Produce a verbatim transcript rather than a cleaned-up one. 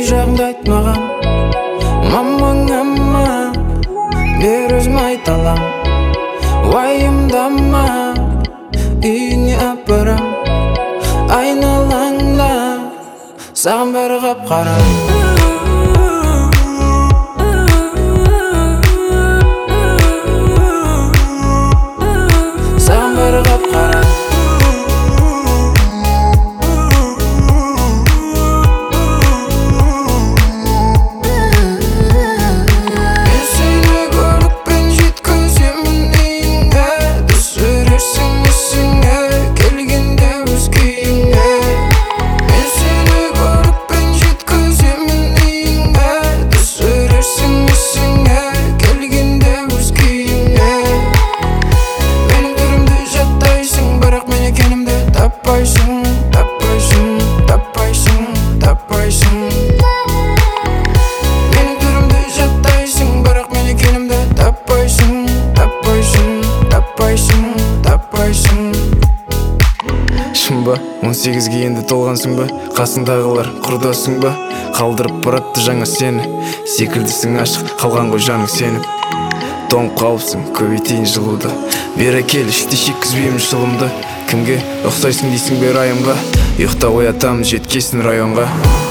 жағыңды айт маған, мамаңама бер өзім айта алам. Уайымдама, үйіңе апарам, айналаңда саған бәрі қап-қара. Саған бәрі қап-қара. он сегізге енді толғансың ба, қасыңдағылар құрдасың ба, қалдырып баратты жаңа сені, секілдісің ашық қалған ғой жаның сеніп. Тоңып қалыпсың, көбейтейін жылуды, бері кел, ішті шеккізбеймін шылымды. Кімге ұқсайсың дейсің бер айымға, ұйықта оятамын жеткесін районға.